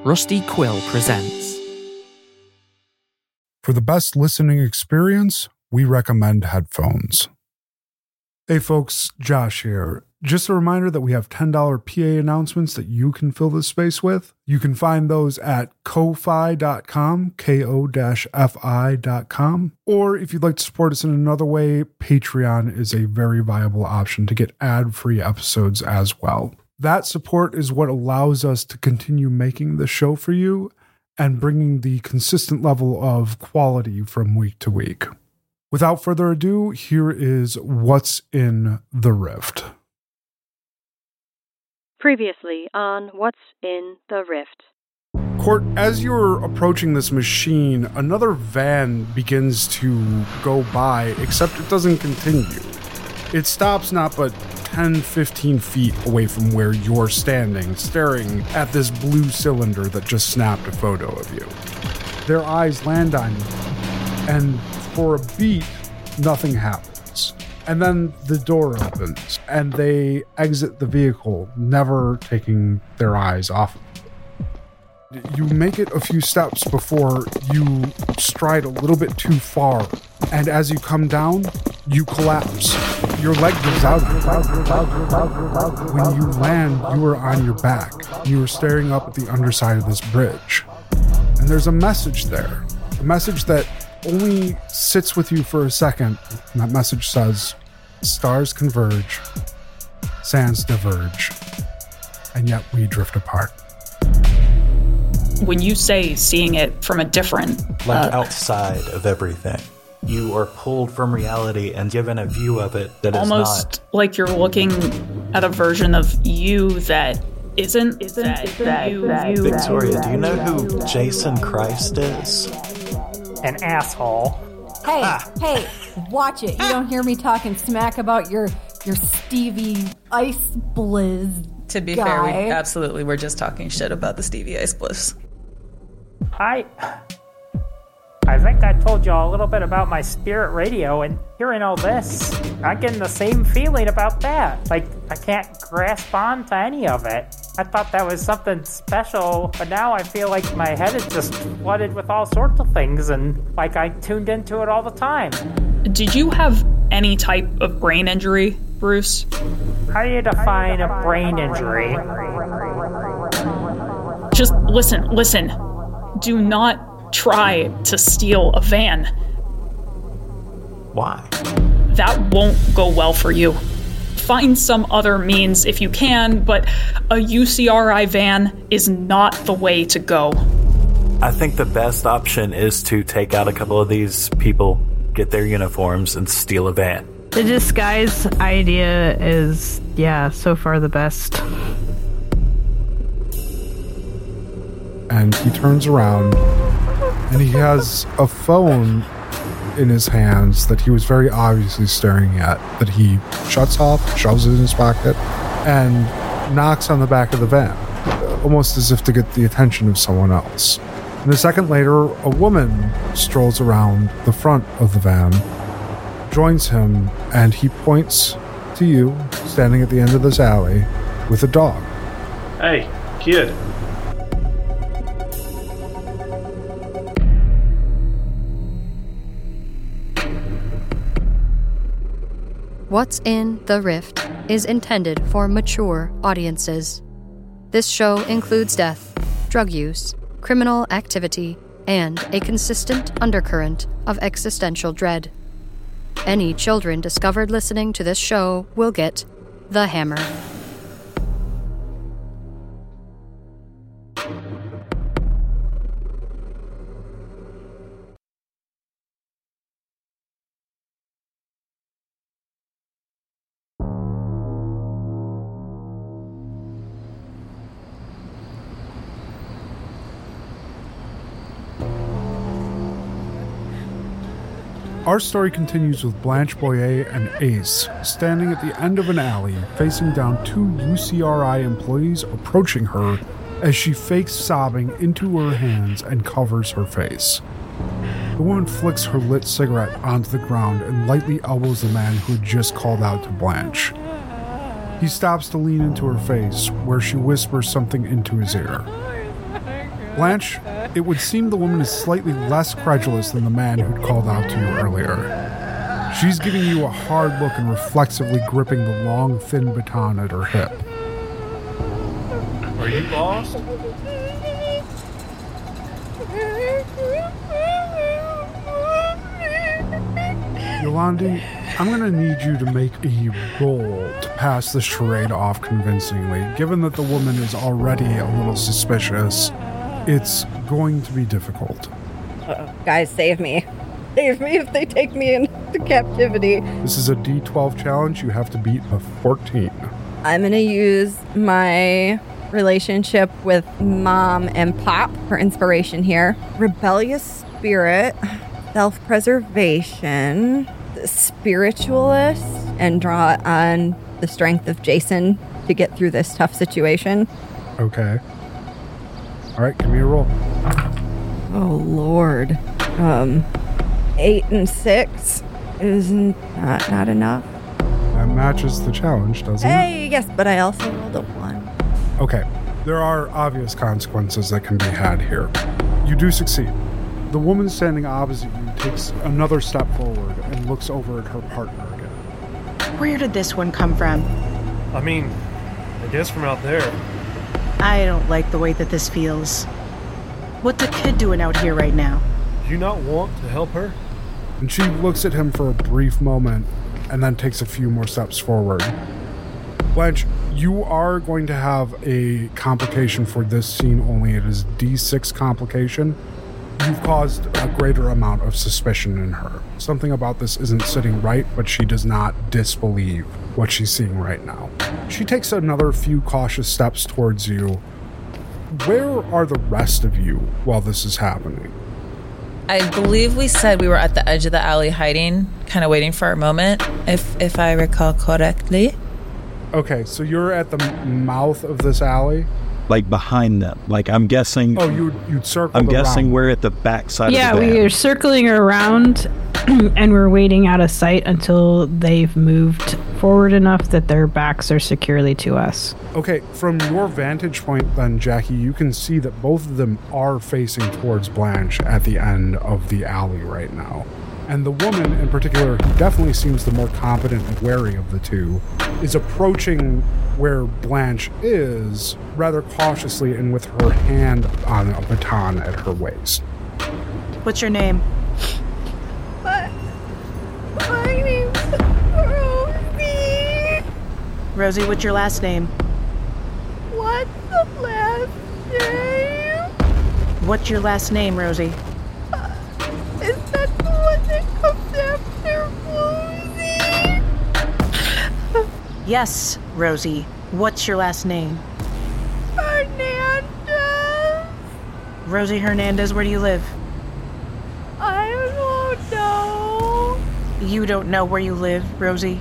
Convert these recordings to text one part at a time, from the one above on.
Rusty Quill presents. For the best listening experience, we recommend headphones. Hey folks, Josh here. Just a reminder that we have $10 PA announcements that you can fill this space with. You can find those at ko-fi.com, ko-fi.com. Or if you'd like to support us in another way, Patreon is a very viable option to get ad-free episodes as well. That support is what allows us to continue making the show for you and bringing the consistent level of quality from week to week. Without further ado, here is What's in the Rift. Previously on What's in the Rift. Court, as you're approaching this machine, another van begins to go by, except it doesn't continue. It stops not but 10-15 feet away from where you're standing, staring at this blue cylinder that just snapped a photo of you. Their eyes land on you, and for a beat, nothing happens. And then the door opens, and they exit the vehicle, never taking their eyes off of it. You make it a few steps before you stride a little bit too far, and as you come down, you collapse. Your leg gives out. When you land, you are on your back. You are staring up at the underside of this bridge. And there's a message there. A message that only sits with you for a second. And that message says, stars converge, sands diverge, and yet we drift apart. When you say seeing it from a different... outside of everything. You are pulled from reality and given a view of it that almost is not... like you're looking at a version of you that isn't you. Victoria, do you know who Jason Christ is? An asshole. Hey, watch it. You don't hear me talking smack about your Stevie Ice Blizz. To be guy. fair, we absolutely were just talking shit about the Stevie Ice Bliss. I think I told you all a little bit about my spirit radio, and hearing all this, I'm getting the same feeling about that. Like, I can't grasp on to any of it. I thought that was something special, but now I feel like my head is just flooded with all sorts of things, and like I tuned into it all the time. Did you have any type of brain injury, Bruce? How do you define a brain injury? Just listen. Do not try to steal a van. Why? That won't go well for you. Find some other means if you can, but a UCRI van is not the way to go. I think the best option is to take out a couple of these people, get their uniforms, and steal a van. The disguise idea is, so far the best. And he turns around, and he has a phone in his hands that he was very obviously staring at, that he shuts off, shoves it in his pocket, and knocks on the back of the van, almost as if to get the attention of someone else. And a second later, a woman strolls around the front of the van, joins him, and he points to you, standing at the end of this alley, with a dog. Hey, kid. What's in the Rift is intended for mature audiences. This show includes death, drug use, criminal activity, and a consistent undercurrent of existential dread. Any children discovered listening to this show will get the hammer. Our story continues with Blanche Boyer and Ace standing at the end of an alley, facing down two UCRI employees approaching her as she fakes sobbing into her hands and covers her face. The woman flicks her lit cigarette onto the ground and lightly elbows the man who had just called out to Blanche. He stops to lean into her face, where she whispers something into his ear. Blanche, it would seem the woman is slightly less credulous than the man who'd called out to you earlier. She's giving you a hard look and reflexively gripping the long, thin baton at her hip. Are you lost? Yolandi, I'm going to need you to make a roll to pass this charade off convincingly. Given that the woman is already a little suspicious, it's going to be difficult. Guys, save me. Save me if they take me into captivity. This is a D12 challenge. You have to beat a 14. I'm going to use my relationship with Mom and Pop for inspiration here. Rebellious spirit, self-preservation, spiritualist, and draw on the strength of Jason to get through this tough situation. Okay. All right, give me a roll. Oh, Lord. 8 and 6 is not enough. That matches the challenge, doesn't it? Hey, yes, but I also rolled a 1. Okay, there are obvious consequences that can be had here. You do succeed. The woman standing opposite you takes another step forward and looks over at her partner again. Where did this one come from? I mean, I guess from out there. I don't like the way that this feels. What the kid doing out here right now? Do you not want to help her? And she looks at him for a brief moment and then takes a few more steps forward. Blanche, you are going to have a complication for this scene only. It is D6 complication. You've caused a greater amount of suspicion in her. Something about this isn't sitting right, but she does not disbelieve what she's seeing right now. She takes another few cautious steps towards you. Where are the rest of you while this is happening? I believe we said we were at the edge of the alley hiding, kind of waiting for our moment, if I recall correctly. Okay, so you're at the mouth of this alley? Like behind them. Like I'm guessing. Oh, you'd circle I'm guessing around. we're at the back side of the Yeah, van. we are circling around and we're waiting out of sight until they've moved forward enough that their backs are securely to us. Okay, from your vantage point then, Jackie, you can see that both of them are facing towards Blanche at the end of the alley right now. And the woman in particular, who definitely seems the more competent and wary of the two, is approaching where Blanche is rather cautiously and with her hand on a baton at her waist. What's your name? My name's Rosie. Rosie, what's your last name? What's the last name? What's your last name, Rosie? Is that the one that comes after Rosie? Yes, Rosie. What's your last name? Hernandez. Rosie Hernandez, where do you live? I don't know. You don't know where you live, Rosie?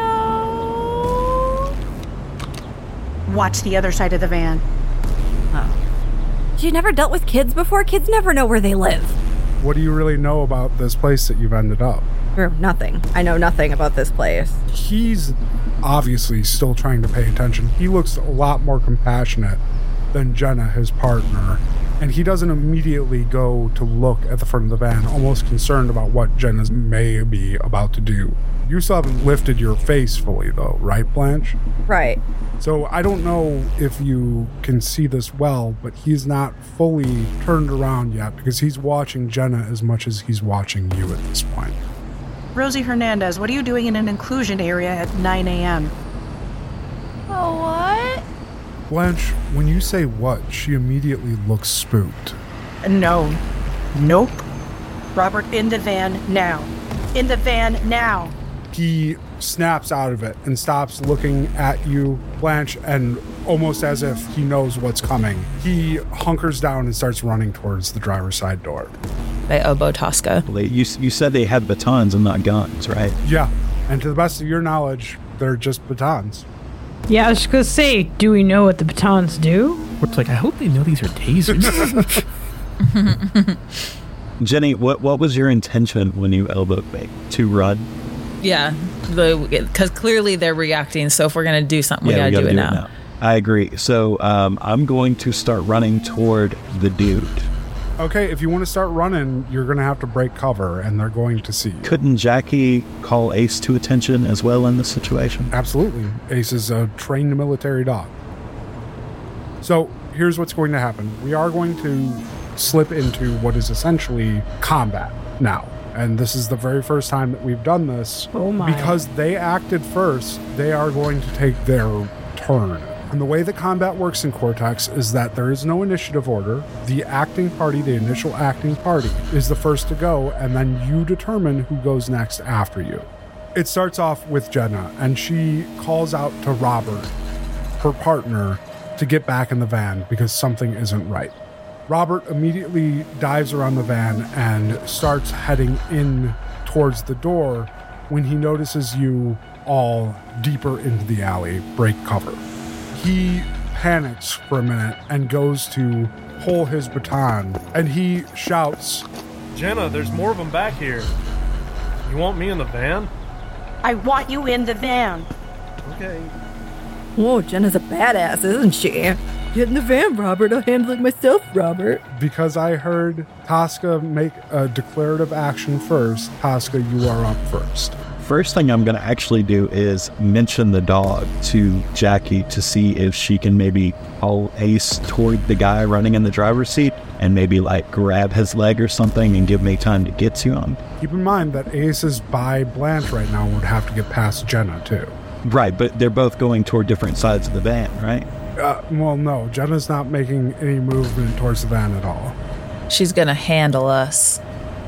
No. Watch the other side of the van. Oh. You never dealt with kids before? Kids never know where they live. What do you really know about this place that you've ended up? Nothing. I know nothing about this place. He's obviously still trying to pay attention. He looks a lot more compassionate than Jenna, his partner, and he doesn't immediately go to look at the front of the van, almost concerned about what Jenna may be about to do. You still haven't lifted your face fully, though, right, Blanche? Right. So I don't know if you can see this well, but he's not fully turned around yet because he's watching Jenna as much as he's watching you at this point. Rosie Hernandez, what are you doing in an inclusion area at 9 a.m.? Oh, what? Blanche, when you say what, she immediately looks spooked. No. Nope. Robert, in the van now. In the van now. He snaps out of it and stops looking at you, Blanche, and almost as if he knows what's coming, he hunkers down and starts running towards the driver's side door. I elbow Tosca. You said they had batons and not guns, right? Yeah, and to the best of your knowledge, they're just batons. Yeah, I was just going to say, do we know what the batons do? It's like, I hope they know these are tasers. Jenny, what was your intention when you elbowed me? To run? Yeah, because clearly they're reacting, so if we're going to do something, we got to do it now. I agree. So I'm going to start running toward the dude. Okay, if you want to start running, you're going to have to break cover, and they're going to see you. Couldn't Jackie call Ace to attention as well in this situation? Absolutely. Ace is a trained military dog. So here's what's going to happen. We are going to slip into what is essentially combat now. And this is the very first time that we've done this. Oh my. Because they acted first, they are going to take their turn. And the way that combat works in Cortex is that there is no initiative order. The acting party, the initial acting party, is the first to go, and then you determine who goes next after you. It starts off with Jenna, and she calls out to Robert, her partner, to get back in the van because something isn't right. Robert immediately dives around the van and starts heading in towards the door when he notices you all deeper into the alley, break cover. He panics for a minute and goes to pull his baton, and he shouts, Jenna, there's more of them back here. You want me in the van? I want you in the van. Okay. Whoa, Jenna's a badass, isn't she? Get in the van, Robert. I'll handle it myself, Robert. Because I heard Tosca make a declarative action first, Tosca, you are up first. First thing I'm going to actually do is mention the dog to Jackie to see if she can maybe pull Ace toward the guy running in the driver's seat and maybe like grab his leg or something and give me time to get to him. Keep in mind that Ace is by Blanche right now and would have to get past Jenna too. Right, but they're both going toward different sides of the van, right? Well, no, Jenna's not making any movement towards the van at all. She's going to handle us.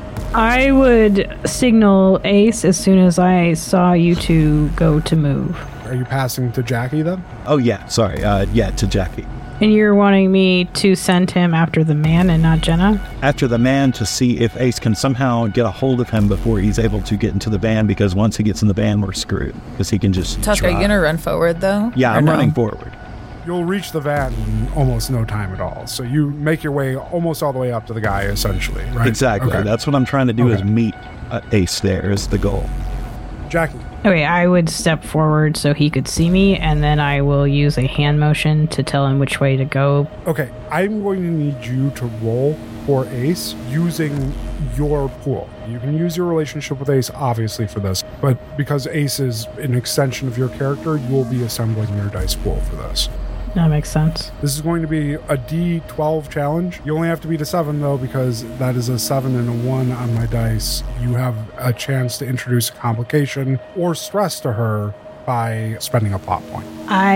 I would signal Ace as soon as I saw you two go to move. Are you passing to Jackie then? Oh, yeah, sorry. Yeah, to Jackie. And you're wanting me to send him after the man and not Jenna? After the man to see if Ace can somehow get a hold of him before he's able to get into the van, because once he gets in the van, we're screwed. Because he can just Tusk, are you going to run forward, though? Yeah, I'm running forward. You'll reach the van in almost no time at all. So you make your way almost all the way up to the guy, essentially, right? Exactly. Okay. That's what I'm trying to do is meet Ace there is the goal. Jackie. Okay, I would step forward so he could see me, and then I will use a hand motion to tell him which way to go. Okay, I'm going to need you to roll for Ace using your pool. You can use your relationship with Ace, obviously, for this, but because Ace is an extension of your character, you will be assembling your dice pool for this. That makes sense. This is going to be a D12 challenge. You only have to beat a 7, though, because that is a 7 and a 1 on my dice. You have a chance to introduce a complication or stress to her by spending a plot point.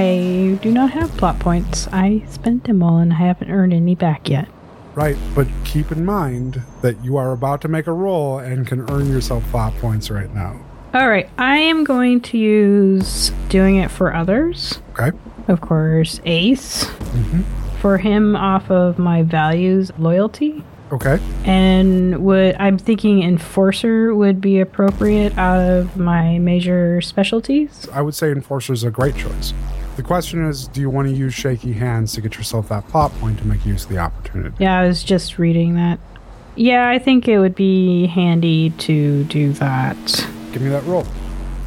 I do not have plot points. I spent them all and I haven't earned any back yet. Right, but keep in mind that you are about to make a roll and can earn yourself plot points right now. All right, I am going to use doing it for others. Okay. Of course, Ace. Mm-hmm. For him off of my values, loyalty. Okay. And I'm thinking Enforcer would be appropriate out of my major specialties. I would say Enforcer is a great choice. The question is, do you want to use Shaky Hands to get yourself that plot point to make use of the opportunity? Yeah, I was just reading that. Yeah, I think it would be handy to do that. Give me that roll.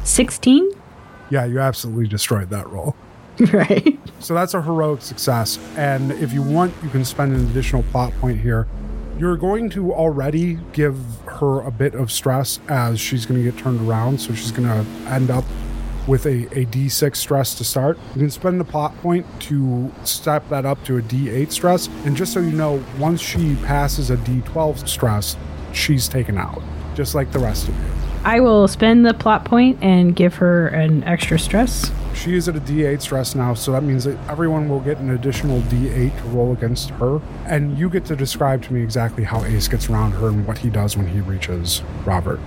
16? Yeah, you absolutely destroyed that roll. Right. So that's a heroic success. And if you want, you can spend an additional plot point here. You're going to already give her a bit of stress as she's going to get turned around. So she's going to end up with a D6 stress to start. You can spend the plot point to step that up to a D8 stress. And just so you know, once she passes a D12 stress, she's taken out, just like the rest of you. I will spend the plot point and give her an extra stress. She is at a D8 stress now, so that means that everyone will get an additional D8 to roll against her. And you get to describe to me exactly how Ace gets around her and what he does when he reaches Robert.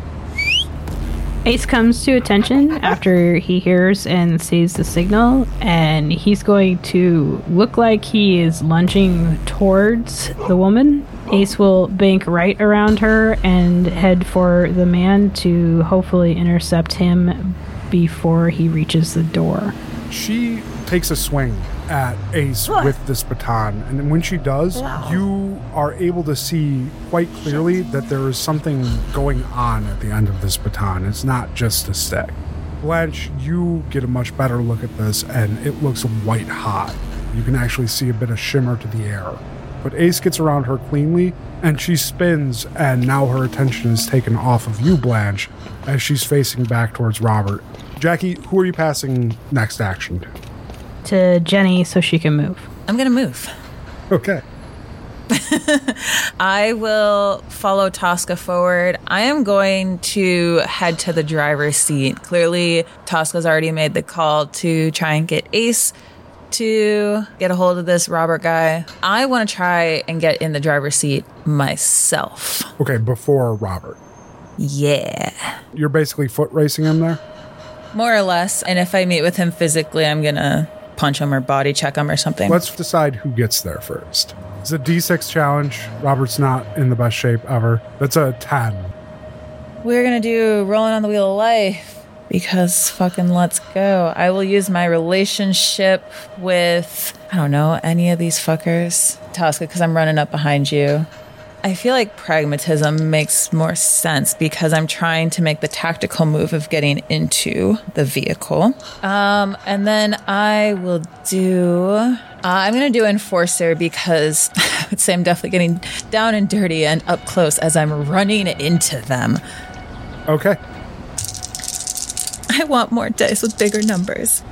Ace comes to attention after he hears and sees the signal, and he's going to look like he is lunging towards the woman. Ace will bank right around her and head for the man to hopefully intercept him before he reaches the door. She takes a swing at Ace with this baton, and when she does, you are able to see quite clearly that there is something going on at the end of this baton. It's not just a stick. Blanche, you get a much better look at this, and it looks white hot. You can actually see a bit of shimmer to the air. But Ace gets around her cleanly, and she spins, and now her attention is taken off of you, Blanche, as she's facing back towards Robert. Jackie, who are you passing next action to? To Jenny so she can move. I'm going to move. Okay. I will follow Tosca forward. I am going to head to the driver's seat. Clearly, Tosca's already made the call to try and get Ace to get a hold of this Robert guy. I want to try and get in the driver's seat myself. Okay, before Robert. Yeah. You're basically foot racing him there? More or less. And if I meet with him physically, I'm going to punch him or body check him or something. Let's decide who gets there first. It's a D6 challenge. Robert's not in the best shape ever. That's a 10. We're going to do Rolling on the Wheel of Life because fucking let's go. I will use my relationship with, I don't know, any of these fuckers. Tosca, because I'm running up behind you. I feel like pragmatism makes more sense because I'm trying to make the tactical move of getting into the vehicle. And then I will do... I'm going to do Enforcer because I would say I'm definitely getting down and dirty and up close as I'm running into them. Okay. I want more dice with bigger numbers.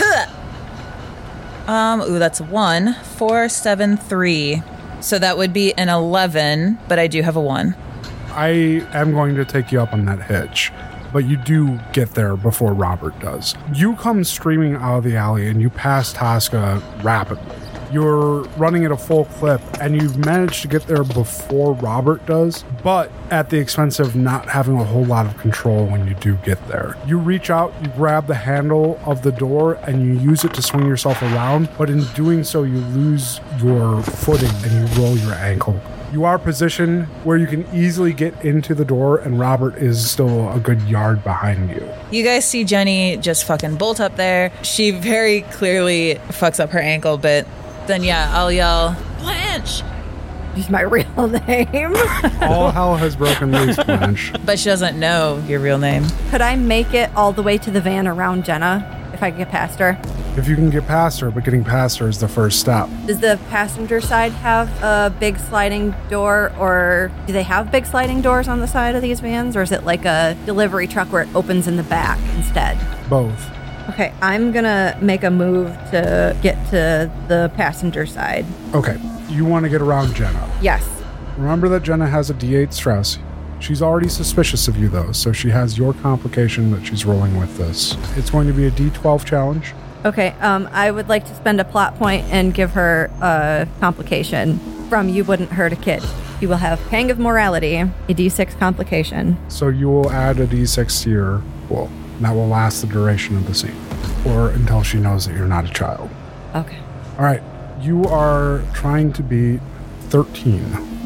Ooh, that's 1, 4, 7, 3. So that would be an 11, but I do have a 1. I am going to take you up on that hitch, but you do get there before Robert does. You come streaming out of the alley and you pass Tosca rapidly. You're running at a full clip and you've managed to get there before Robert does, but at the expense of not having a whole lot of control when you do get there. You reach out, you grab the handle of the door and you use it to swing yourself around, but in doing so you lose your footing and you roll your ankle. You are positioned where you can easily get into the door and Robert is still a good yard behind you. You guys see Jenny just fucking bolt up there. She very clearly fucks up her ankle, but then yeah, I'll yell, Blanche! Use my real name. All hell has broken loose, Blanche. But she doesn't know your real name. Could I make it all the way to the van around Jenna if I could get past her? If you can get past her, but getting past her is the first step. Does the passenger side have a big sliding door, or do they have big sliding doors on the side of these vans, or is it like a delivery truck where it opens in the back instead? Both. Okay, I'm gonna make a move to get to the passenger side. Okay, you want to get around Jenna. Yes. Remember that Jenna has a D8 stress. She's already suspicious of you, though, so she has your complication that she's rolling with this. It's going to be a D12 challenge. Okay, I would like to spend a plot point and give her a complication from You Wouldn't Hurt a Kid. You will have Pang of Morality, a D6 complication. So you will add a D6 to your pool. That will last the duration of the scene, or until she knows that you're not a child. Okay. All right, you are trying to beat 13.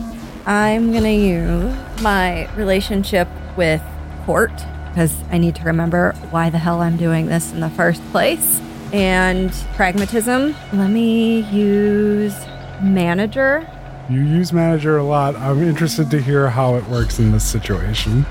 I'm going to use my relationship with Court, because I need to remember why the hell I'm doing this in the first place. And pragmatism. Let me use manager. You use manager a lot. I'm interested to hear how it works in this situation.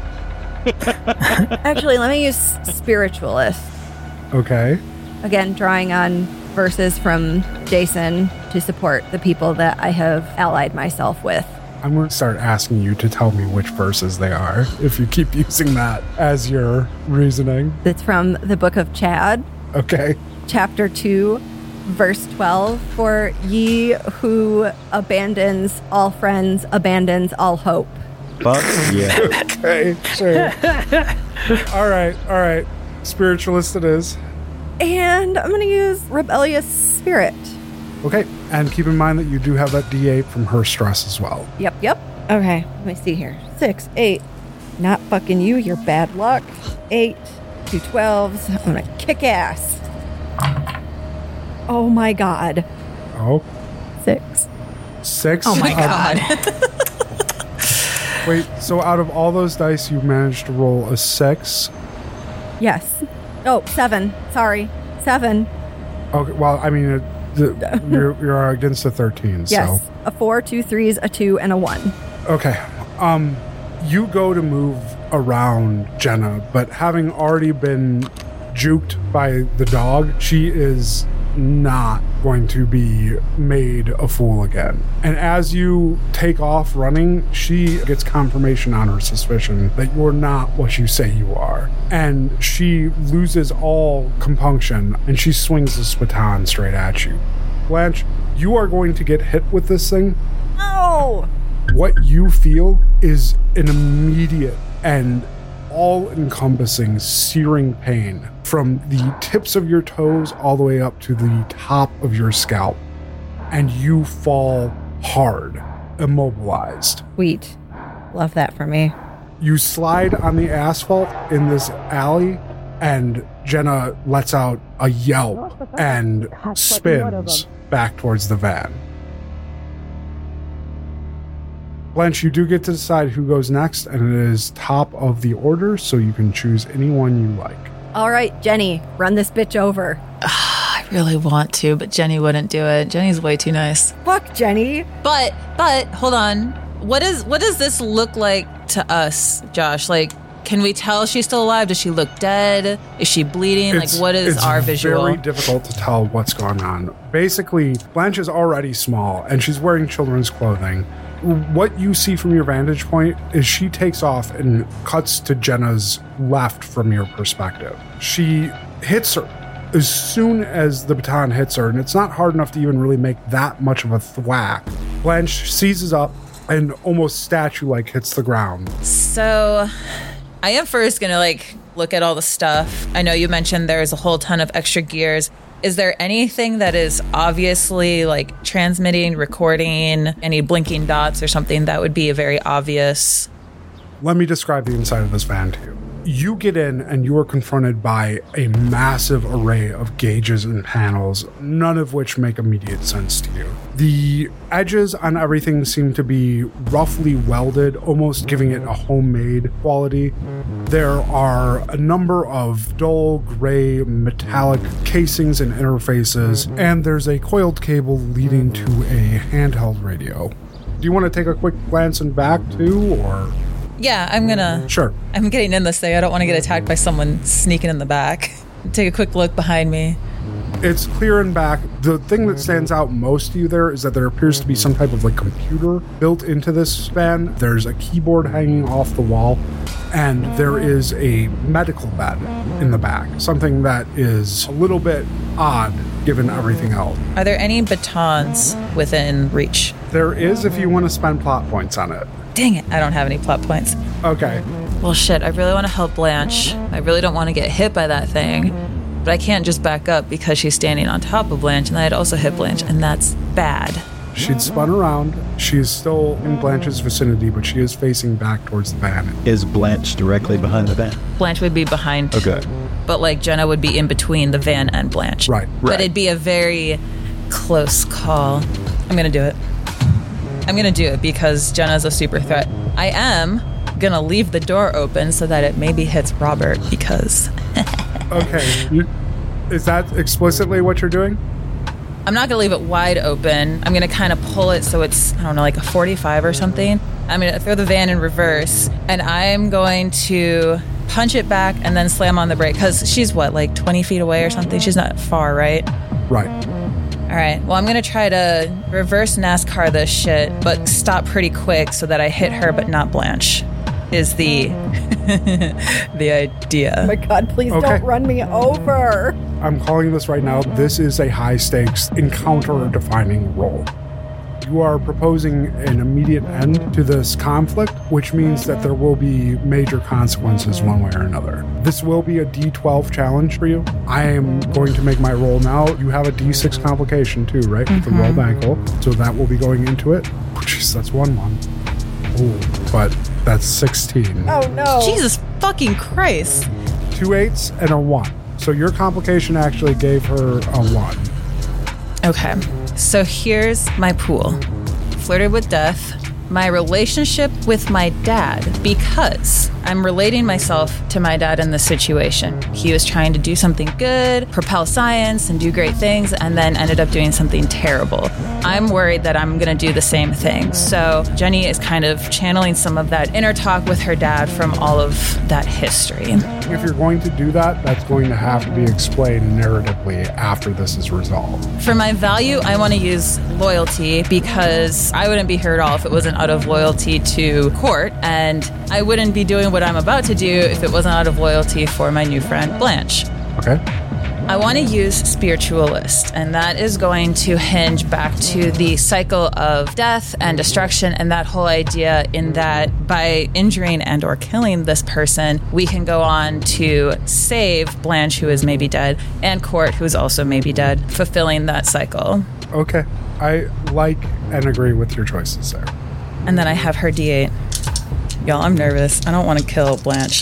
Actually, let me use spiritualist. Okay. Again, drawing on verses from Jason to support the people that I have allied myself with. I'm going to start asking you to tell me which verses they are if you keep using that as your reasoning. It's from the book of Chad. Okay. Chapter 2, verse 12. For ye who abandons all friends, abandons all hope. But, yeah. Okay, sure. All right. Spiritualist it is. And I'm going to use rebellious spirit. Okay, and keep in mind that you do have that D8 from her stress as well. Yep. Okay, let me see here. 6, 8. Not fucking you, you're bad luck. 8, 2 12s. I'm going to kick ass. Oh my god. Oh. 6. 6? Oh my god. Wait, so out of all those dice, you managed to roll a 6? Yes. Oh, 7. Sorry. 7. Okay, well, I mean, you're against a 13, yes. So. A 4, 2 3s, a 2, and a 1. Okay. You go to move around Jenna, but having already been juked by the dog, she is not going to be made a fool again. And as you take off running, she gets confirmation on her suspicion that you're not what you say you are. And she loses all compunction, and she swings this baton straight at you. Blanche, you are going to get hit with this thing. Oh! What you feel is an immediate and all-encompassing searing pain from the tips of your toes all the way up to the top of your scalp, and you fall hard, immobilized. Sweet. Love that for me. You slide on the asphalt in this alley, and Jenna lets out a yelp and spins back towards the van. Blanche, you do get to decide who goes next, and it is top of the order, so you can choose anyone you like. All right, Jenny, run this bitch over. I really want to, but Jenny wouldn't do it. Jenny's way too nice. Fuck Jenny. But hold on. What does this look like to us, Josh? Like, can we tell she's still alive? Does she look dead? Is she bleeding? What is our visual? It's very difficult to tell what's going on. Basically, Blanche is already small, and she's wearing children's clothing. What you see from your vantage point is she takes off and cuts to Jenna's left from your perspective. She hits her as soon as the baton hits her, and it's not hard enough to even really make that much of a thwack. Blanche seizes up and almost statue-like hits the ground. So I am first going to look at all the stuff. I know you mentioned there's a whole ton of extra gears. Is there anything that is obviously transmitting, recording, any blinking dots or something that would be a very obvious? Let me describe the inside of this van to you. You get in and you are confronted by a massive array of gauges and panels, none of which make immediate sense to you. The edges on everything seem to be roughly welded, almost giving it a homemade quality. There are a number of dull gray metallic casings and interfaces, and there's a coiled cable leading to a handheld radio. Do you want to take a quick glance in back too, or? Yeah, I'm gonna. Sure. I'm getting in this thing. I don't want to get attacked by someone sneaking in the back. Take a quick look behind me. It's clear in back. The thing that stands out most to you there is that there appears to be some type of computer built into this van. There's a keyboard hanging off the wall, and there is a medical bed in the back. Something that is a little bit odd given everything else. Are there any batons within reach? There is if you want to spend plot points on it. Dang it, I don't have any plot points. Okay. Well, shit, I really want to help Blanche. I really don't want to get hit by that thing. But I can't just back up because she's standing on top of Blanche, and I'd also hit Blanche, and that's bad. She'd spun around. She's still in Blanche's vicinity, but she is facing back towards the van. Is Blanche directly behind the van? Blanche would be behind. Okay. But Jenna would be in between the van and Blanche. Right. But it'd be a very close call. I'm going to do it. I'm going to do it because Jenna's a super threat. I am going to leave the door open so that it maybe hits Robert because... Okay. Is that explicitly what you're doing? I'm not going to leave it wide open. I'm going to kind of pull it so it's, I don't know, a 45 or something. I'm going to throw the van in reverse, and I'm going to punch it back and then slam on the brake because she's, 20 feet away or something? She's not far, right? Right. All right. Well, I'm going to try to reverse NASCAR this shit, but stop pretty quick so that I hit her but not Blanche is the idea. Oh my God, please don't run me over. I'm calling this right now. This is a high-stakes encounter-defining roll. You are proposing an immediate end to this conflict, which means that there will be major consequences one way or another. This will be a D12 challenge for you. I am going to make my roll now. You have a D6 complication too, right? With the roll ankle. So that will be going into it. Oh, jeez, that's 1-1. Oh, but that's 16. Oh no. Jesus fucking Christ. 2 8s and a 1. So your complication actually gave her a 1. Okay. So here's my pool. Flirted with death, my relationship with my dad, because I'm relating myself to my dad in this situation. He was trying to do something good, propel science, and do great things, and then ended up doing something terrible. I'm worried that I'm going to do the same thing. So Jenny is kind of channeling some of that inner talk with her dad from all of that history. If you're going to do that, that's going to have to be explained narratively after this is resolved. For my value, I want to use loyalty, because I wouldn't be here at all if it wasn't out of loyalty to Court, and I wouldn't be doing what I'm about to do if it wasn't out of loyalty for my new friend Blanche. Okay. I want to use spiritualist, and that is going to hinge back to the cycle of death and destruction, and that whole idea in that by injuring and or killing this person, we can go on to save Blanche, who is maybe dead, and Court, who is also maybe dead, fulfilling that cycle. Okay. I like and agree with your choices there. And then I have her D8. Y'all, I'm nervous. I don't want to kill Blanche.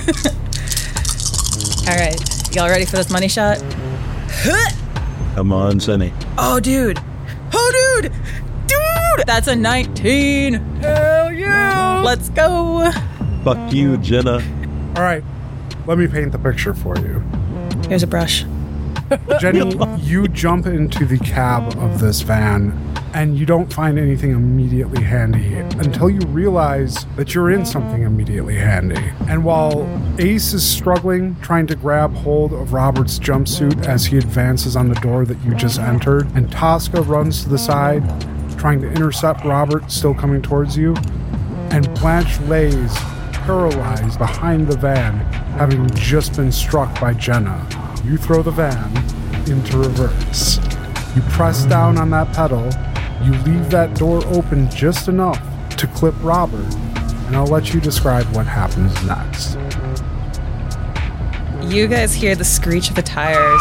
All right. Y'all ready for this money shot? Come on, Jenny. Oh, dude. Oh, dude. Dude. That's a 19. Hell yeah. Let's go. Fuck you, Jenna. All right. Let me paint the picture for you. Here's a brush. Jenny, you jump into the cab of this van, and you don't find anything immediately handy until you realize that you're in something immediately handy. And while Ace is struggling, trying to grab hold of Robert's jumpsuit as he advances on the door that you just entered, and Tosca runs to the side, trying to intercept Robert still coming towards you, and Blanche lays paralyzed behind the van, having just been struck by Jenna. You throw the van into reverse. You press down on that pedal. You leave that door open just enough to clip Robert, and I'll let you describe what happens next. You guys hear the screech of the tires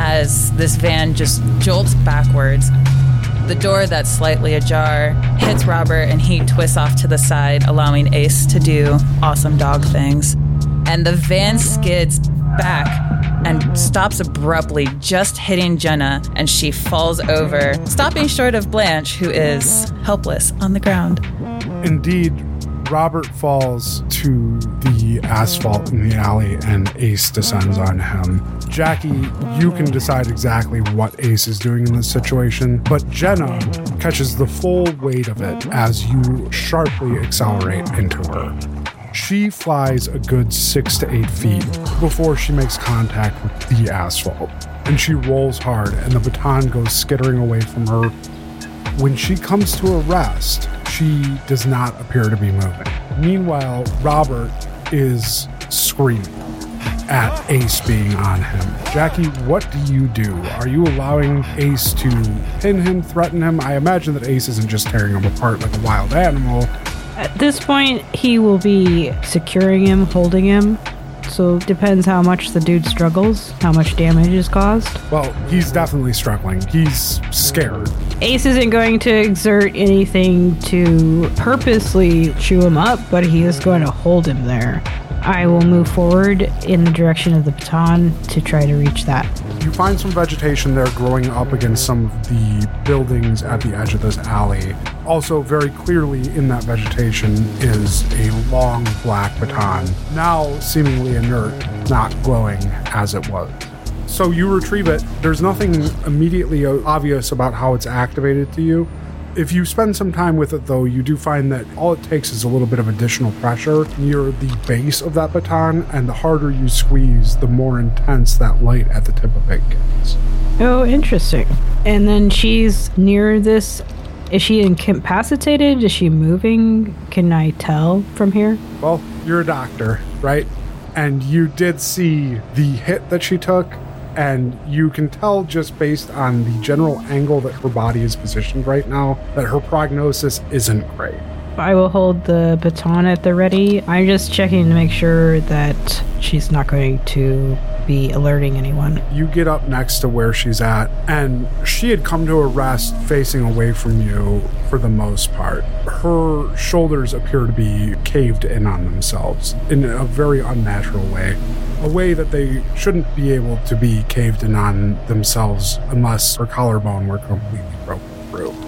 as this van just jolts backwards. The door that's slightly ajar hits Robert, and he twists off to the side, allowing Ace to do awesome dog things. And the van skids back and stops abruptly, just hitting Jenna, and she falls over, stopping short of Blanche, who is helpless on the ground. Indeed, Robert falls to the asphalt in the alley, and Ace descends on him. Jackie, you can decide exactly what Ace is doing in this situation, but Jenna catches the full weight of it as you sharply accelerate into her. She flies a good 6 to 8 feet before she makes contact with the asphalt, and she rolls hard, and the baton goes skittering away from her. When she comes to a rest, she does not appear to be moving. Meanwhile, Robert is screaming at Ace being on him. Jackie, what do you do? Are you allowing Ace to pin him, threaten him? I imagine that Ace isn't just tearing him apart like a wild animal. At this point, he will be securing him, holding him. So it depends how much the dude struggles, how much damage is caused. Well, he's definitely struggling. He's scared. Ace isn't going to exert anything to purposely chew him up, but he is going to hold him there. I will move forward in the direction of the baton to try to reach that. You find some vegetation there growing up against some of the buildings at the edge of this alley. Also, very clearly in that vegetation is a long black baton, now seemingly inert, not glowing as it was. So you retrieve it. There's nothing immediately obvious about how it's activated to you. If you spend some time with it, though, you do find that all it takes is a little bit of additional pressure near the base of that baton, and the harder you squeeze, the more intense that light at the tip of it gets. Oh, interesting. And then she's near this. Is she incapacitated? Is she moving? Can I tell from here? Well, you're a doctor, right? And you did see the hit that she took, and you can tell just based on the general angle that her body is positioned right now that her prognosis isn't great. I will hold the baton at the ready. I'm just checking to make sure that she's not going to be alerting anyone. You get up next to where she's at, and she had come to a rest facing away from you for the most part. Her shoulders appear to be caved in on themselves in a very unnatural way. A way that they shouldn't be able to be caved in on themselves unless her collarbone were completely broken through. Ooh.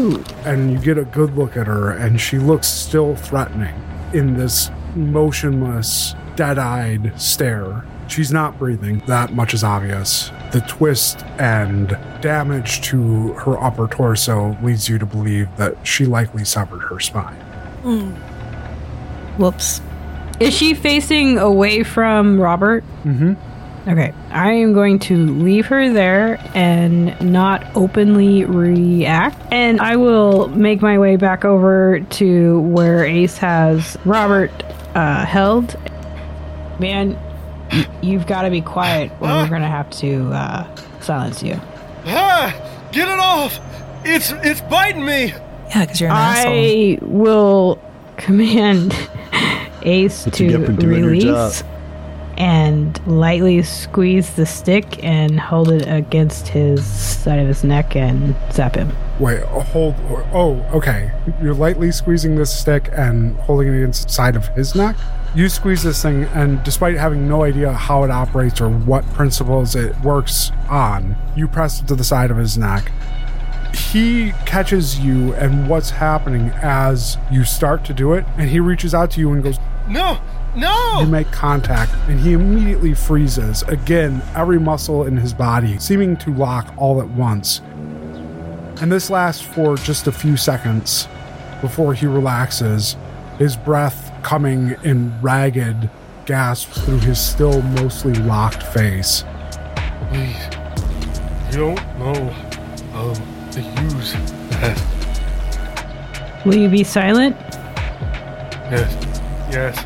Ooh. And you get a good look at her, and she looks still threatening in this motionless, dead-eyed stare. She's not breathing. That much is obvious. The twist and damage to her upper torso leads you to believe that she likely severed her spine. Whoops. Is she facing away from Robert? Mm-hmm. Okay. I am going to leave her there and not openly react. And I will make my way back over to where Ace has Robert held. Man, you've got to be quiet or we're going to have to silence you. Get it off! It's biting me! Yeah, because you're an asshole. I will command Ace to release and lightly squeeze the stick and hold it against his side of his neck and zap him. Wait, hold. Oh, okay. You're lightly squeezing this stick and holding it against the side of his neck? You squeeze this thing, and despite having no idea how it operates or what principles it works on, you press it to the side of his neck. He catches you and what's happening as you start to do it, and he reaches out to you and goes, No! You make contact, and he immediately freezes. Again, every muscle in his body seeming to lock all at once. And this lasts for just a few seconds before he relaxes, his breath coming in ragged gasps through his still mostly locked face. Please, you don't know how to use that. Will you be silent? Yes.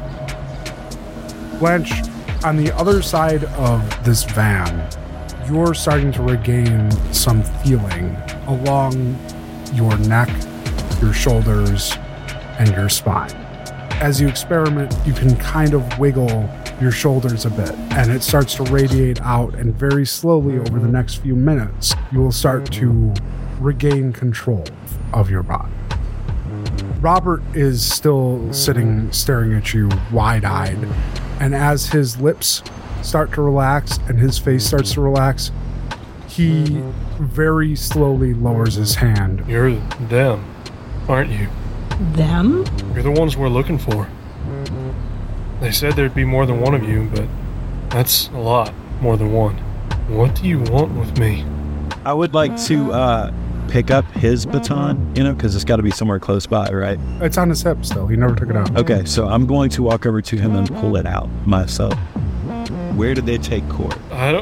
Blanche, on the other side of this van, you're starting to regain some feeling along your neck, your shoulders, and your spine. As you experiment, you can kind of wiggle your shoulders a bit, and it starts to radiate out, and very slowly over the next few minutes, you will start to regain control of your body. Robert is still sitting, staring at you wide-eyed, and as his lips start to relax and his face starts to relax, he very slowly lowers his hand. You're them, aren't you? Them? You're the ones we're looking for. They said there'd be more than one of you, but that's a lot more than one. What do you want with me? I would like to pick up his baton, because it's got to be somewhere close by, right? It's on his hip still. He never took it out. Okay, so I'm going to walk over to him and pull it out myself. Where did they take Court?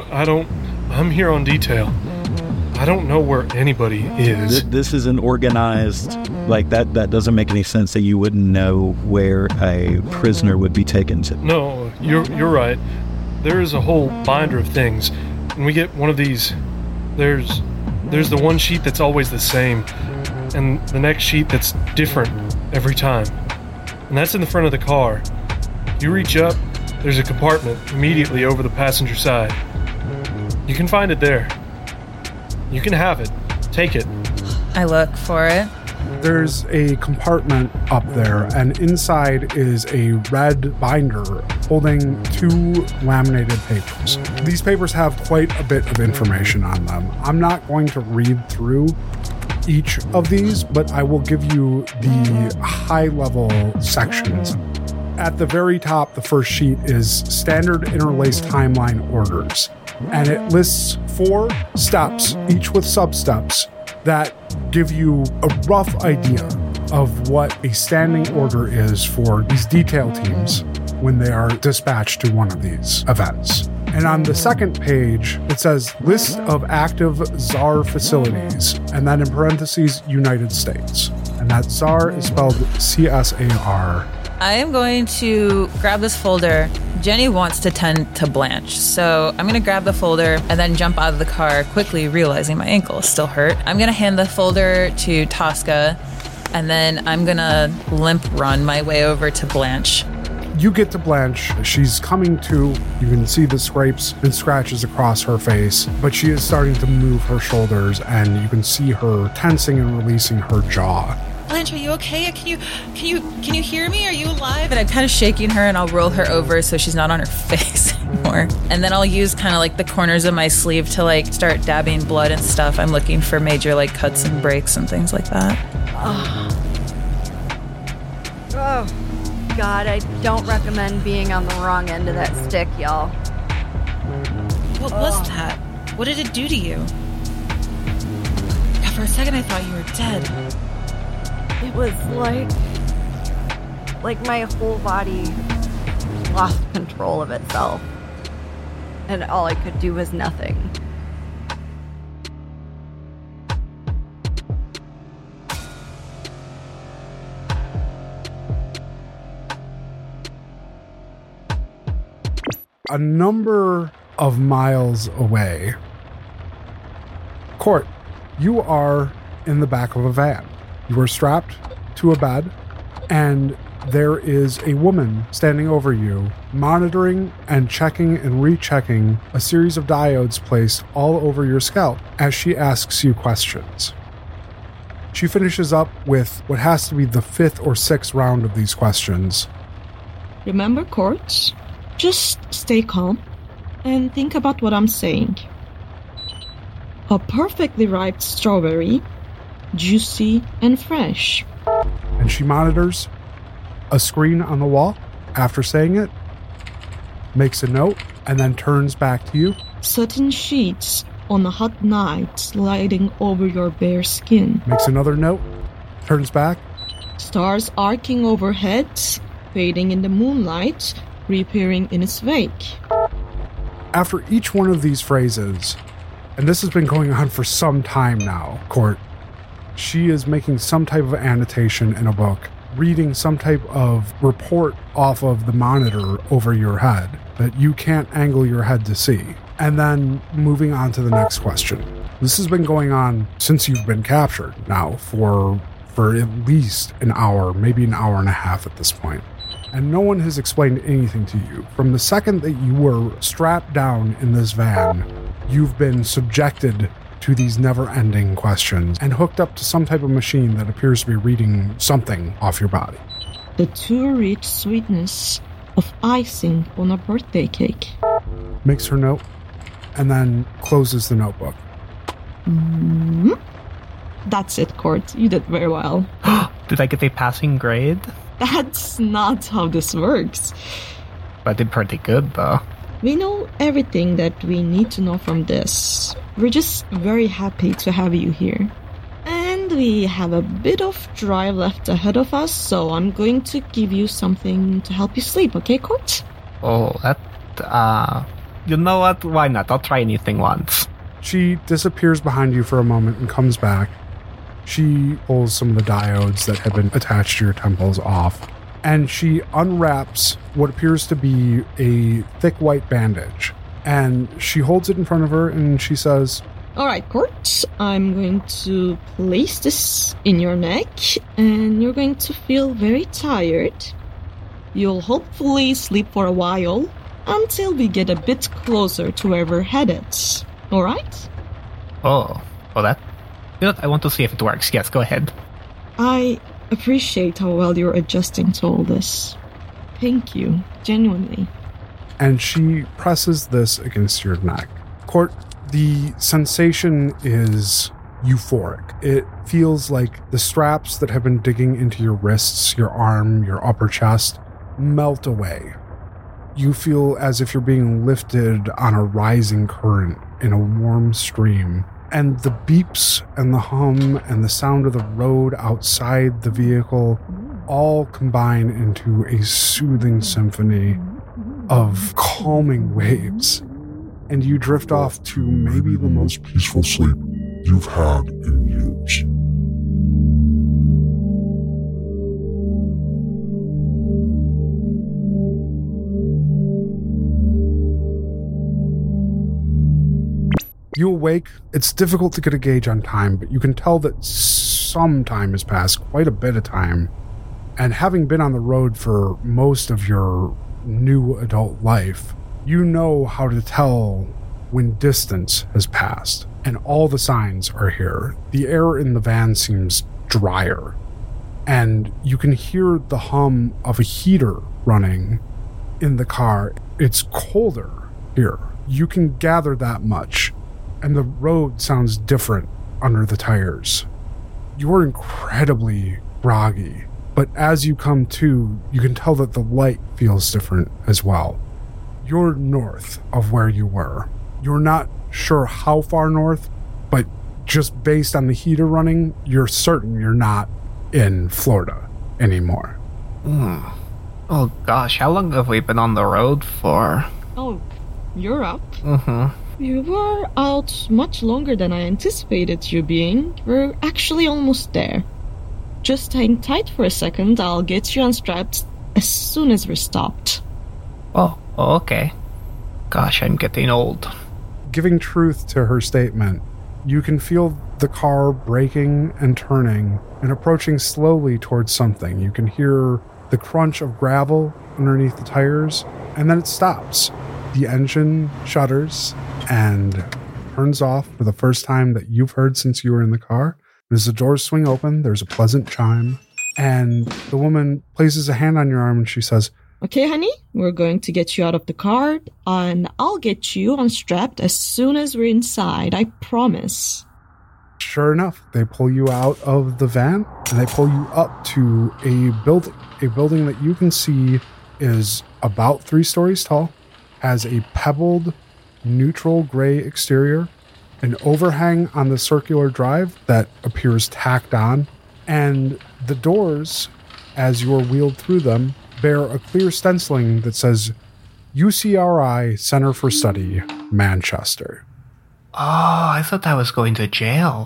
I'm here on detail. I don't know where anybody is. This is an organized, that doesn't make any sense that you wouldn't know where a prisoner would be taken to. No, you're right. There is a whole binder of things. And we get one of these. There's the one sheet that's always the same, and the next sheet that's different every time. And that's in the front of the car. You reach up, there's a compartment immediately over the passenger side. You can find it there. You can have it. Take it. I look for it. There's a compartment up there, and inside is a red binder holding 2 laminated papers. These papers have quite a bit of information on them. I'm not going to read through each of these, but I will give you the high-level sections. At the very top, the first sheet is standard interlaced timeline orders, and it lists 4 steps, each with sub-steps, that give you a rough idea of what a standing order is for these detail teams when they are dispatched to one of these events. And on the second page, it says list of active ZAR facilities, and then in parentheses, United States. And that ZAR is spelled CSAR. I am going to grab this folder. Jenny wants to tend to Blanche, so I'm going to grab the folder and then jump out of the car, quickly realizing my ankle is still hurt. I'm going to hand the folder to Tosca, and then I'm going to limp run my way over to Blanche. You get to Blanche. She's coming to. You can see the scrapes and scratches across her face, but she is starting to move her shoulders, and you can see her tensing and releasing her jaw. Blanche, are you okay? Can you hear me? Are you alive? And I'm kind of shaking her, and I'll roll her over so she's not on her face anymore. And then I'll use kind of like the corners of my sleeve to like start dabbing blood and stuff. I'm looking for major like cuts and breaks and things like that. Oh, God, I don't recommend being on the wrong end of that stick, y'all. What was that? What did it do to you? God, for a second I thought you were dead. It was like my whole body lost control of itself. And all I could do was nothing. A number of miles away, Court, you are in the back of a van. You are strapped to a bed, and there is a woman standing over you, monitoring and checking and rechecking a series of diodes placed all over your scalp as she asks you questions. She finishes up with what has to be the 5th or 6th round of these questions. Remember, Court, just stay calm and think about what I'm saying. A perfectly ripe strawberry, juicy and fresh. And she monitors a screen on the wall after saying it, makes a note, and then turns back to you. Satin sheets on a hot night sliding over your bare skin. Makes another note, turns back. Stars arcing overhead, fading in the moonlight, reappearing in its wake. After each one of these phrases, and this has been going on for some time now, Court, she is making some type of annotation in a book, reading some type of report off of the monitor over your head that you can't angle your head to see, and then moving on to the next question. This has been going on since you've been captured now for at least an hour, maybe an hour and a half at this point. And no one has explained anything to you. From the second that you were strapped down in this van, you've been subjected to these never-ending questions and hooked up to some type of machine that appears to be reading something off your body. The too rich sweetness of icing on a birthday cake. Makes her note, and then closes the notebook. That's it, Court. You did very well. Did I get a passing grade? That's not how this works. I did pretty good, though. We know everything that we need to know from this. We're just very happy to have you here. And we have a bit of drive left ahead of us, so I'm going to give you something to help you sleep, okay, Court? Oh, you know what? Why not? I'll try anything once. She disappears behind you for a moment and comes back. She pulls some of the diodes that have been attached to your temples off, and she unwraps what appears to be a thick white bandage. And she holds it in front of her and she says, All right, Court, I'm going to place this in your neck, and you're going to feel very tired. You'll hopefully sleep for a while until we get a bit closer to where we're headed. All right? Oh, that... You know what? I want to see if it works. Yes, go ahead. I appreciate how well you're adjusting to all this. Thank you, genuinely. And she presses this against your neck. Court, the sensation is euphoric. It feels like the straps that have been digging into your wrists, your arm, your upper chest, melt away. You feel as if you're being lifted on a rising current in a warm stream. And the beeps and the hum and the sound of the road outside the vehicle all combine into a soothing symphony of calming waves. And you drift off to maybe the most peaceful sleep you've had in years. You awake. It's difficult to get a gauge on time, but you can tell that some time has passed, quite a bit of time. And having been on the road for most of your new adult life, you know how to tell when distance has passed. And all the signs are here. The air in the van seems drier. and you can hear the hum of a heater running in the car. It's colder here. You can gather that much, and the road sounds different under the tires. You're incredibly groggy, but as you come to, you can tell that the light feels different as well. You're north of where you were. You're not sure how far north, but just based on the heater running, you're certain you're not in Florida anymore. Oh gosh, how long have we been on the road for? Oh, you're up. Mm-hmm. You were out much longer than I anticipated you being. We're actually almost there. Just hang tight for a second, I'll get you unstrapped as soon as we're stopped. Oh, okay. Gosh, I'm getting old. Giving truth to her statement, you can feel the car braking and turning and approaching slowly towards something. You can hear the crunch of gravel underneath the tires, and then it stops. The engine shudders and turns off for the first time that you've heard since you were in the car. As the doors swing open, there's a pleasant chime, and the woman places a hand on your arm and she says, Okay, honey, we're going to get you out of the car, and I'll get you unstrapped as soon as we're inside, I promise. Sure enough, they pull you out of the van, and they pull you up to a building that you can see is about 3 stories tall, has a pebbled, neutral gray exterior, an overhang on the circular drive that appears tacked on, and the doors, as you are wheeled through them, bear a clear stenciling that says UCRI Center for Study, Manchester. Oh, I thought I was going to jail.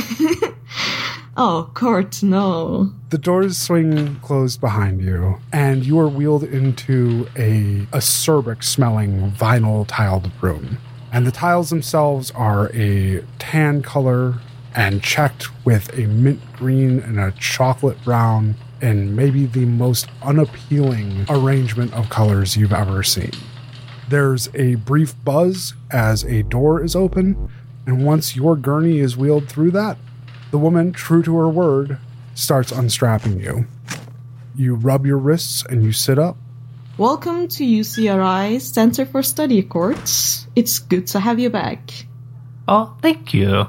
Oh, Court, no. The doors swing closed behind you, and you are wheeled into a acerbic-smelling vinyl-tiled room. And the tiles themselves are a tan color and checked with a mint green and a chocolate brown and maybe the most unappealing arrangement of colors you've ever seen. There's a brief buzz as a door is open, and once your gurney is wheeled through that, the woman, true to her word, starts unstrapping you. You rub your wrists and you sit up. Welcome to UCRI Center for Study, Courts. It's good to have you back. Oh, thank you.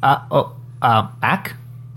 Back?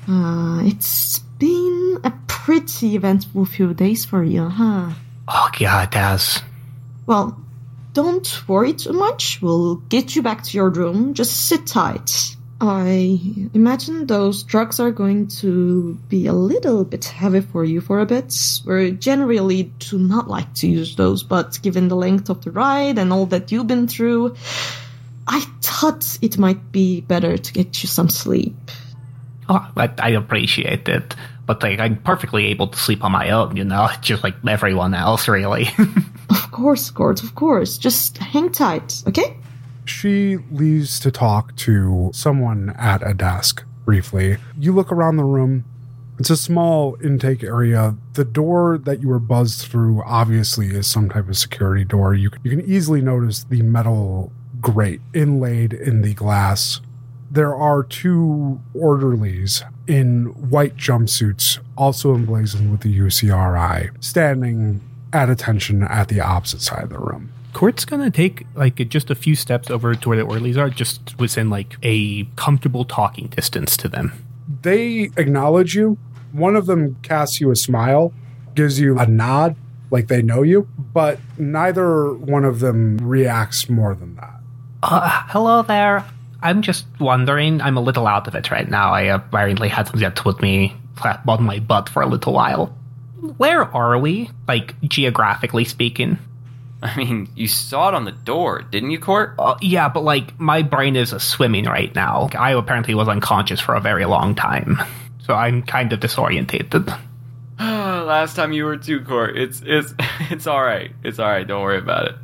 It's been a pretty eventful few days for you, huh? Oh, yeah, it has. Well, don't worry too much. We'll get you back to your room. Just sit tight. I imagine those drugs are going to be a little bit heavy for you for a bit. We generally do not like to use those, but given the length of the ride and all that you've been through, I thought it might be better to get you some sleep. Oh, I appreciate it. But I'm perfectly able to sleep on my own, just like everyone else, really. Of course, Gord, of course. Just hang tight, okay? She leaves to talk to someone at a desk briefly. You look around the room. It's a small intake area. The door that you were buzzed through obviously is some type of security door. You can easily notice the metal grate inlaid in the glass. There are 2 orderlies in white jumpsuits, also emblazoned with the UCRI, standing at attention at the opposite side of the room. Court's gonna take just a few steps over to where the orderlies are, just within a comfortable talking distance to them. They acknowledge you. One of them casts you a smile, gives you a nod, like they know you, but neither one of them reacts more than that. Hello there. I'm just wondering, I'm a little out of it right now. I apparently had something that put me flat on my butt for a little while. Where are we, geographically speaking? I mean, you saw it on the door, didn't you, Court? Yeah, but, my brain is swimming right now. I apparently was unconscious for a very long time, so I'm kind of disorientated. Last time you were too, Court. It's all right. It's all right. Don't worry about it.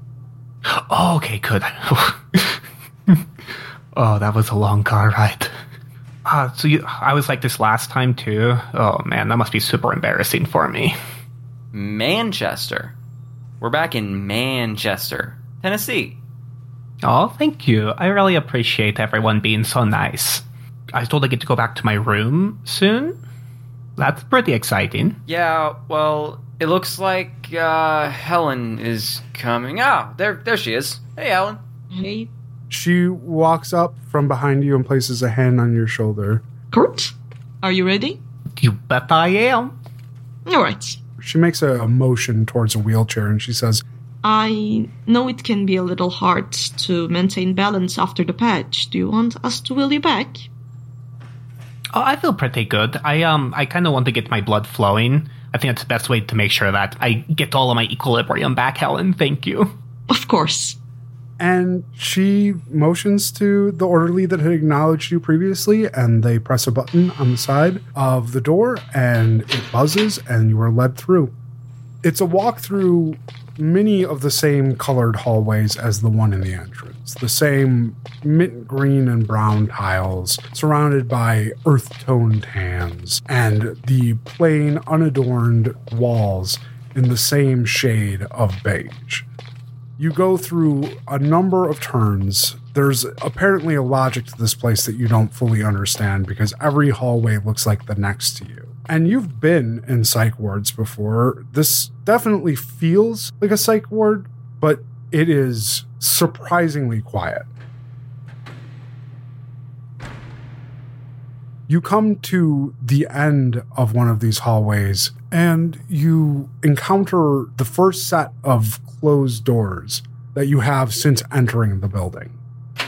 Oh, okay, good. Oh, that was a long car ride. I was like this last time, too? Oh, man, that must be super embarrassing for me. Manchester. We're back in Manchester, Tennessee. Oh, thank you. I really appreciate everyone being so nice. I was told I get to go back to my room soon? That's pretty exciting. Yeah, well, it looks like Helen is coming. Ah, there she is. Hey, Helen. Hey. She walks up from behind you and places a hand on your shoulder. Kurt, are you ready? You bet I am. All right. She makes a motion towards a wheelchair and she says, I know it can be a little hard to maintain balance after the patch. Do you want us to wheel you back? Oh, I feel pretty good. I kind of want to get my blood flowing. I think that's the best way to make sure that I get all of my equilibrium back, Helen. Thank you. Of course. And she motions to the orderly that had acknowledged you previously, and they press a button on the side of the door, and it buzzes, and you are led through. It's a walk through many of the same colored hallways as the one in the entrance. The same mint green and brown tiles, surrounded by earth-toned tans, and the plain, unadorned walls in the same shade of beige. You go through a number of turns. There's apparently a logic to this place that you don't fully understand because every hallway looks like the next to you. And you've been in psych wards before. This definitely feels like a psych ward, but it is surprisingly quiet. You come to the end of one of these hallways and you encounter the first set of closed doors that you have since entering the building.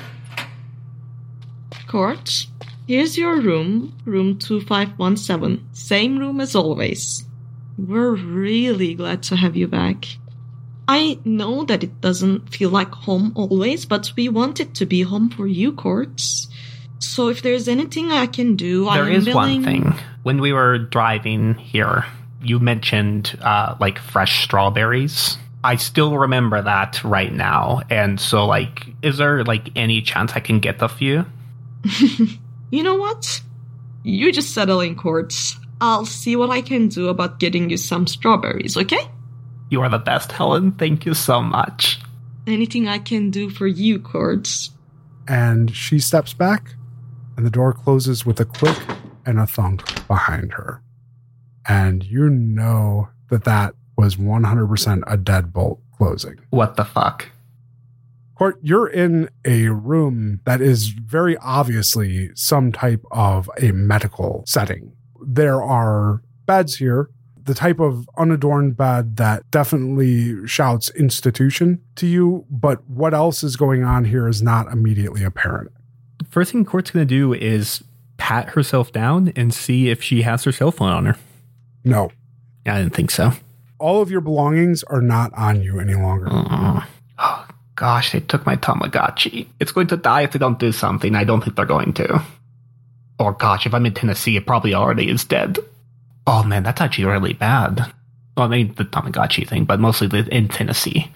Court, here's your room 2517. Same room as always. We're really glad to have you back. I know that it doesn't feel like home always, but we want it to be home for you, Court. So if there's anything I can do, there is one thing. When we were driving here, you mentioned like fresh strawberries. I still remember that right now. And so, like, is there like any chance I can get a few? You know what? You just settle in, Court. I'll see what I can do about getting you some strawberries, okay? You are the best, Helen. Thank you so much. Anything I can do for you, Court. And she steps back, and the door closes with a click and a thunk behind her. And you know that was 100% a deadbolt closing. What the fuck? Court, you're in a room that is very obviously some type of a medical setting. There are beds here, the type of unadorned bed that definitely shouts institution to you, but what else is going on here is not immediately apparent. The first thing Court's going to do is pat herself down and see if she has her cell phone on her. No. I didn't think so. All of your belongings are not on you any longer. Oh, gosh, they took my Tamagotchi. It's going to die if they don't do something. I don't think they're going to. Or gosh, if I'm in Tennessee, it probably already is dead. Oh man, that's actually really bad. Well, I mean, the Tamagotchi thing, but mostly in Tennessee.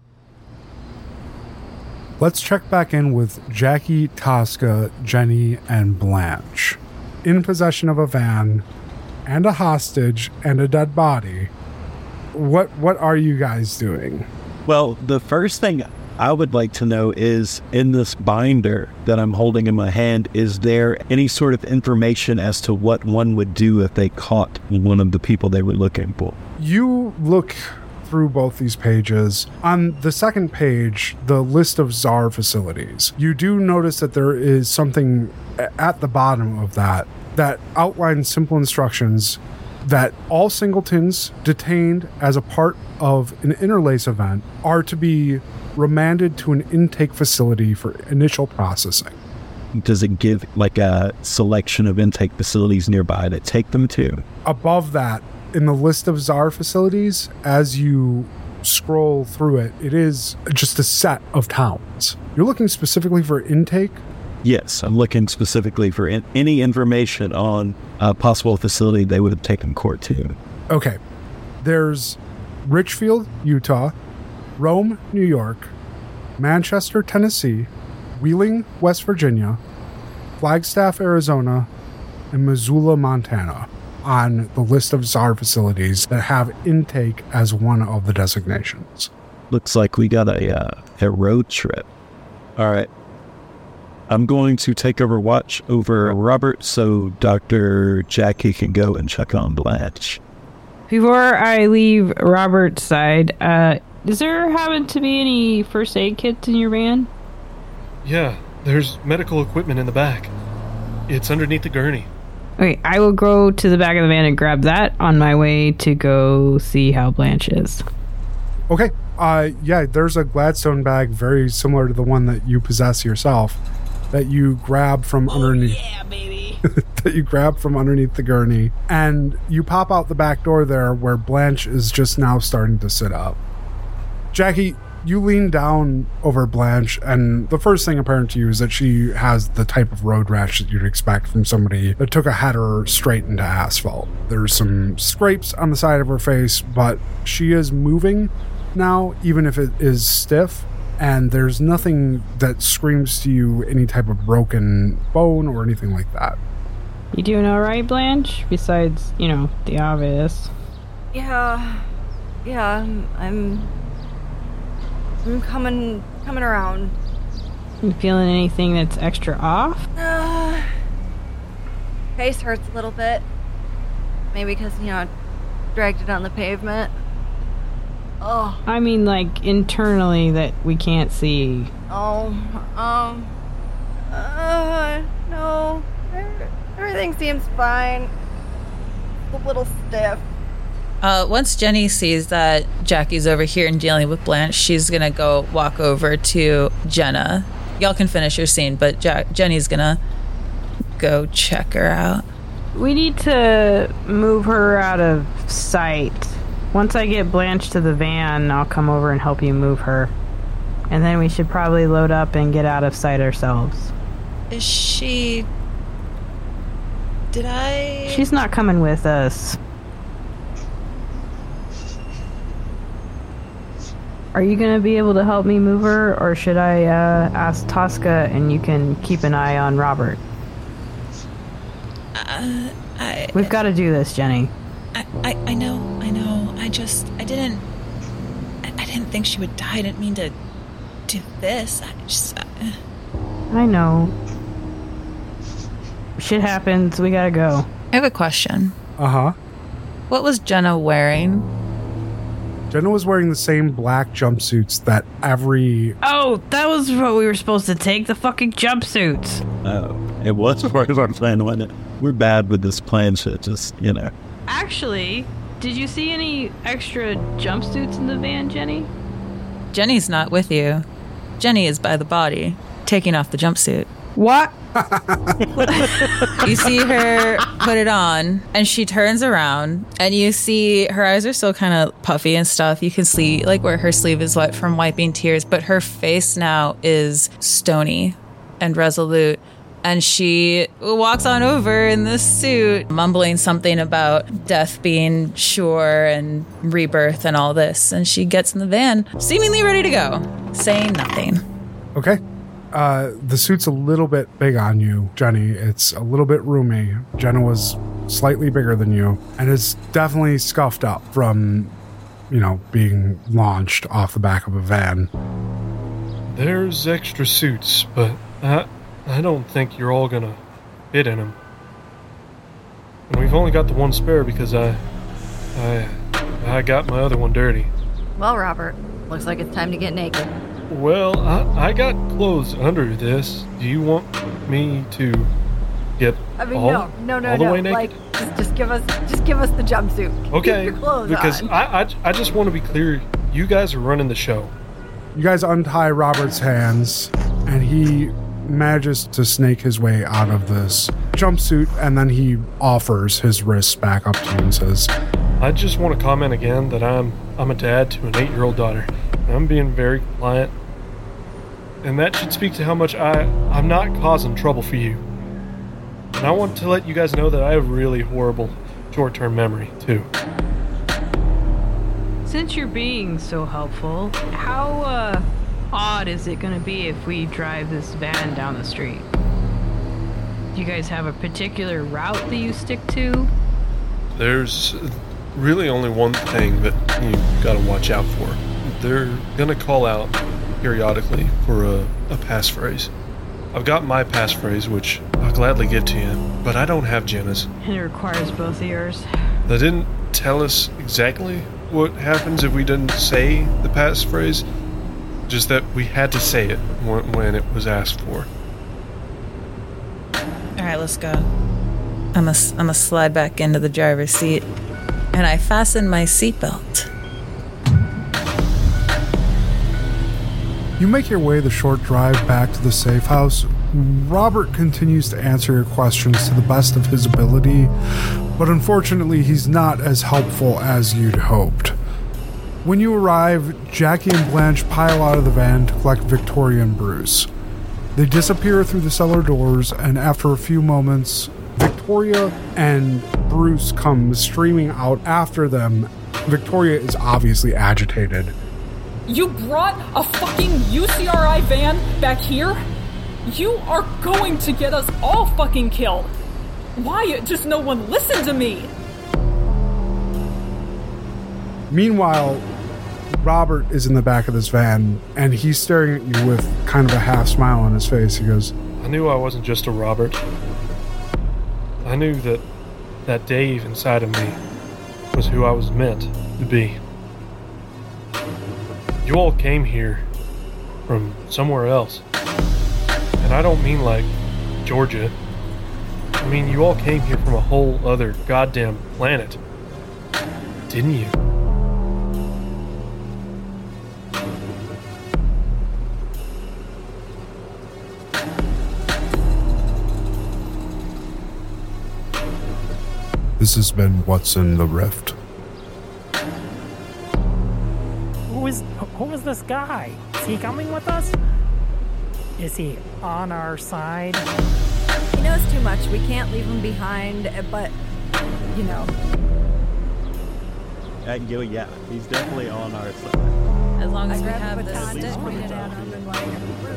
Let's check back in with Jackie, Tosca, Jenny, and Blanche. In possession of a van and a hostage and a dead body. What are you guys doing? Well, the first thing I would like to know is, in this binder that I'm holding in my hand, is there any sort of information as to what one would do if they caught one of the people they were looking for? You look through both these pages. On the second page, the list of Tsar facilities, you do notice that there is something at the bottom of that outlines simple instructions that all singletons detained as a part of an interlace event are to be remanded to an intake facility for initial processing. Does it give like a selection of intake facilities nearby to take them to? Above that, in the list of Tsar facilities, as you scroll through it, it is just a set of towns. You're looking specifically for intake? Yes, I'm looking specifically for any information on a possible facility they would have taken Court to. Okay. There's Richfield, Utah, Rome, New York, Manchester, Tennessee, Wheeling, West Virginia, Flagstaff, Arizona, and Missoula, Montana on the list of Tsar facilities that have intake as one of the designations. Looks like we got a road trip. All right. I'm going to take over watch over Robert so Dr. Jackie can go and check on Blanche. Before I leave Robert's side, does there happen to be any first aid kits in your van? Yeah, there's medical equipment in the back. It's underneath the gurney. Okay, I will go to the back of the van and grab that on my way to go see how Blanche is. Okay. Yeah, there's a Gladstone bag very similar to the one that you possess yourself that you grab from underneath. Yeah, baby. That you grab from underneath the gurney, and you pop out the back door there where Blanche is just now starting to sit up. Jackie, you lean down over Blanche, and the first thing apparent to you is that she has the type of road rash that you'd expect from somebody that took a header straight into asphalt. There's some scrapes on the side of her face, but she is moving now, even if it is stiff, and there's nothing that screams to you any type of broken bone or anything like that. You doing all right, Blanche? Besides, the obvious. Yeah, I'm coming around. You feeling anything that's extra off? Face hurts a little bit. Maybe because, I dragged it on the pavement. Oh. I mean, like, internally that we can't see. No. Everything seems fine. A little stiff. Once Jenny sees that Jackie's over here and dealing with Blanche, she's gonna go walk over to Jenna. Y'all can finish your scene, but Jenny's gonna go check her out. We need to move her out of sight. Once I get Blanche to the van, I'll come over and help you move her. And then we should probably load up and get out of sight ourselves. Is she... She's not coming with us. Are you going to be able to help me move her, or should I ask Tosca and you can keep an eye on Robert? We've got to do this, Jenny. I know. I didn't think she would die. I didn't mean to do this. I know. Shit happens. We gotta go. I have a question. Uh-huh. What was Jenna wearing? Jenna was wearing the same black jumpsuits that every... Oh, that was what we were supposed to take, the fucking jumpsuits. Oh, it was part of our plan, wasn't it? We're bad with this plan shit, just, Actually, did you see any extra jumpsuits in the van, Jenny? Jenny's not with you. Jenny is by the body, taking off the jumpsuit. What? You see her put it on, and she turns around, and you see her eyes are still kind of puffy and stuff. You can see like where her sleeve is wet from wiping tears, but her face now is stony and resolute. And she walks on over in this suit, mumbling something about death being sure and rebirth and all this. And she gets in the van, seemingly ready to go, saying nothing. Okay. The suit's a little bit big on you, Jenny. It's a little bit roomy. Jenna was slightly bigger than you, and it's definitely scuffed up from, being launched off the back of a van. There's extra suits, but I don't think you're all gonna fit in them. And we've only got the one spare because I got my other one dirty. Well, Robert, looks like it's time to get naked. Well, I got clothes under this. Do you want me to get all the way naked? Like, just give us the jumpsuit. Okay, Keep your clothes because on. I just want to be clear. You guys are running the show. You guys untie Robert's hands, and he manages to snake his way out of this jumpsuit, and then he offers his wrists back up to you and says, I just want to comment again that I'm a dad to an 8-year-old daughter. I'm being very compliant, and that should speak to how much I'm not causing trouble for you. And I want to let you guys know that I have really horrible short-term memory, too. Since you're being so helpful, how odd is it going to be if we drive this van down the street? Do you guys have a particular route that you stick to? There's really only one thing that you gotta watch out for. They're gonna call out periodically for a passphrase. I've got my passphrase, which I'll gladly give to you, but I don't have Jenna's. And it requires both ears. They didn't tell us exactly what happens if we didn't say the passphrase, just that we had to say it when it was asked for. All right, let's go. I'm a slide back into the driver's seat, and I fasten my seatbelt. You make your way the short drive back to the safe house. Robert continues to answer your questions to the best of his ability, but unfortunately he's not as helpful as you'd hoped. When you arrive, Jackie and Blanche pile out of the van to collect Victoria and Bruce. They disappear through the cellar doors, and after a few moments, Victoria and Bruce come streaming out after them. Victoria is obviously agitated. You brought a fucking UCRI van back here? You are going to get us all fucking killed. Why just no one listened to me? Meanwhile, Robert is in the back of this van, and he's staring at you with kind of a half smile on his face. He goes, I knew I wasn't just a Robert. I knew that Dave inside of me was who I was meant to be. You all came here from somewhere else. And I don't mean like Georgia. I mean, you all came here from a whole other goddamn planet. Didn't you? This has been What's in the Rift. Who is this guy? Is he coming with us? Is he on our side? He knows too much. We can't leave him behind, but, you know. Yeah, he's definitely on our side. As long as we have this stick. Pointed at him and like,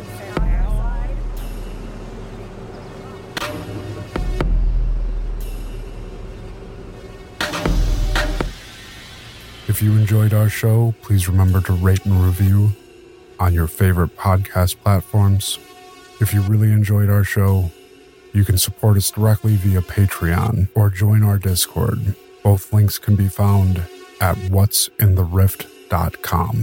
If you enjoyed our show, please remember to rate and review on your favorite podcast platforms. If you really enjoyed our show, you can support us directly via Patreon or join our Discord. Both links can be found at what'sinthe.rift.com.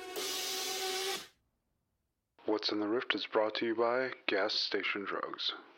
What's in the Rift is brought to you by Gas Station Drugs.